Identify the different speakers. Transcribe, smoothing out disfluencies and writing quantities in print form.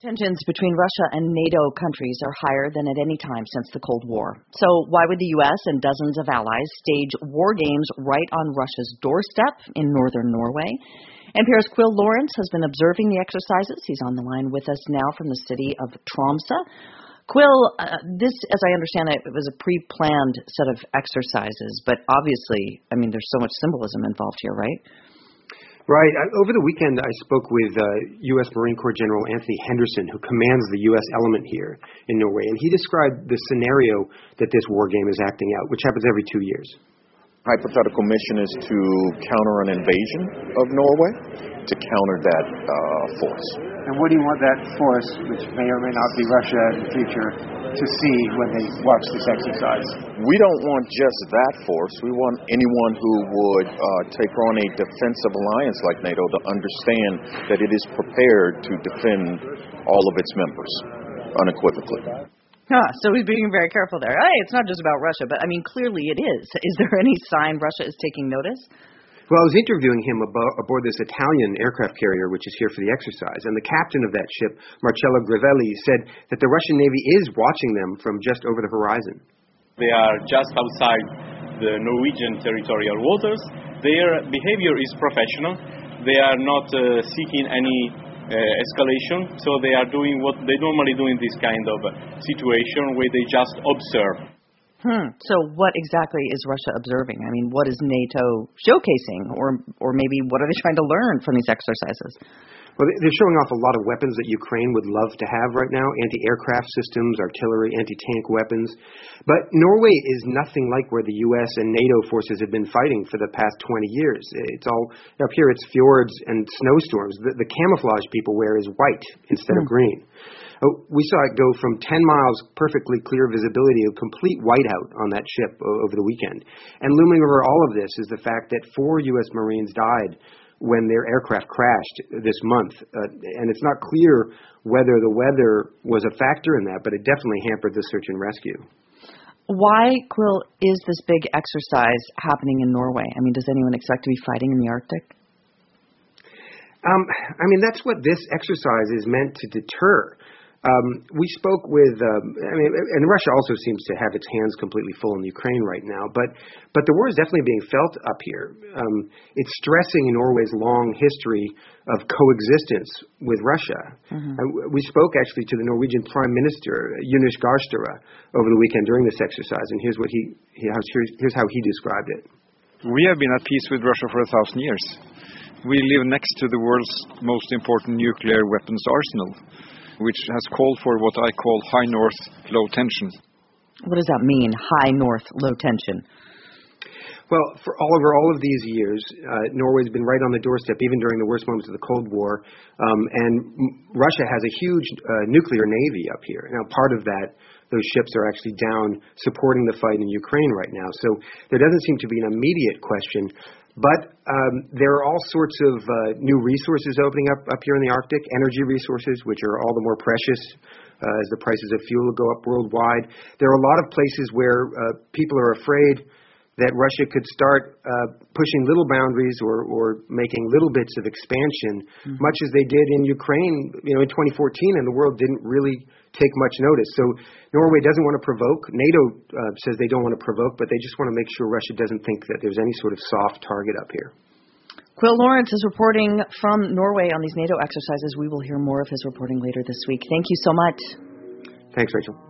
Speaker 1: Tensions between Russia and NATO countries are higher than at any time since the Cold War. So why would the U.S. and dozens of allies stage war games right on Russia's doorstep in northern Norway? NPR's Quill Lawrence has been observing the exercises. He's on the line with us now from the city of Tromsø. Quill, this, as I understand it, was a pre-planned set of exercises, but obviously, there's so much symbolism involved here, right?
Speaker 2: Right. Over the weekend, I spoke with U.S. Marine Corps General Anthony Henderson, who commands the U.S. element here in Norway, and he described the scenario that this war game is acting out, which happens every 2 years.
Speaker 3: Hypothetical mission is to counter an invasion of Norway, to counter that force.
Speaker 4: And what do you want that force, which may or may not be Russia in the future, to see when they watch this exercise?
Speaker 3: We don't want just that force. We want anyone who would take on a defensive alliance like NATO to understand that it is prepared to defend all of its members unequivocally.
Speaker 1: So he's being very careful there. Hey, it's not just about Russia, but clearly it is. Is there any sign Russia is taking notice?
Speaker 2: Well, I was interviewing him aboard this Italian aircraft carrier, which is here for the exercise, and the captain of that ship, Marcello Grivelli, said that the Russian Navy is watching them from just over the horizon.
Speaker 5: They are just outside the Norwegian territorial waters. Their behavior is professional. They are not seeking any escalation, so they are doing what they normally do in this kind of situation, where they just observe.
Speaker 1: So what exactly is Russia observing? What is NATO showcasing? Or maybe what are they trying to learn from these exercises?
Speaker 2: Well, they're showing off a lot of weapons that Ukraine would love to have right now, anti-aircraft systems, artillery, anti-tank weapons. But Norway is nothing like where the U.S. and NATO forces have been fighting for the past 20 years. It's all, up here it's fjords and snowstorms. The camouflage people wear is white instead of green. We saw it go from 10 miles perfectly clear visibility to complete whiteout on that ship over the weekend. And looming over all of this is the fact that 4 U.S. Marines died when their aircraft crashed this month. And it's not clear whether the weather was a factor in that, but it definitely hampered the search and rescue.
Speaker 1: Why, Quill, is this big exercise happening in Norway? Does anyone expect to be fighting in the Arctic?
Speaker 2: That's what this exercise is meant to deter. We spoke with, and Russia also seems to have its hands completely full in Ukraine right now, but the war is definitely being felt up here. It's stressing Norway's long history of coexistence with Russia. We spoke actually to the Norwegian Prime Minister, Jonas Gahr Støre, over the weekend during this exercise, and here's how he described it.
Speaker 6: We have been at peace with Russia for 1,000 years. We live next to the world's most important nuclear weapons arsenal, which has called for what I call high north, low tension.
Speaker 1: What does that mean, high north, low tension?
Speaker 2: Well, for over all of these years, Norway's been right on the doorstep, even during the worst moments of the Cold War, and Russia has a huge nuclear navy up here. Now, part of that, those ships are actually down supporting the fight in Ukraine right now, so there doesn't seem to be an immediate question. But there are all sorts of new resources opening up here in the Arctic, energy resources, which are all the more precious as the prices of fuel go up worldwide. There are a lot of places where people are afraid that Russia could start pushing little boundaries or making little bits of expansion, much as they did in Ukraine, in 2014, and the world didn't really take much notice. So Norway doesn't want to provoke. NATO says they don't want to provoke, but they just want to make sure Russia doesn't think that there's any sort of soft target up here.
Speaker 1: Quill Lawrence is reporting from Norway on these NATO exercises. We will hear more of his reporting later this week. Thank you so much.
Speaker 2: Thanks, Rachel.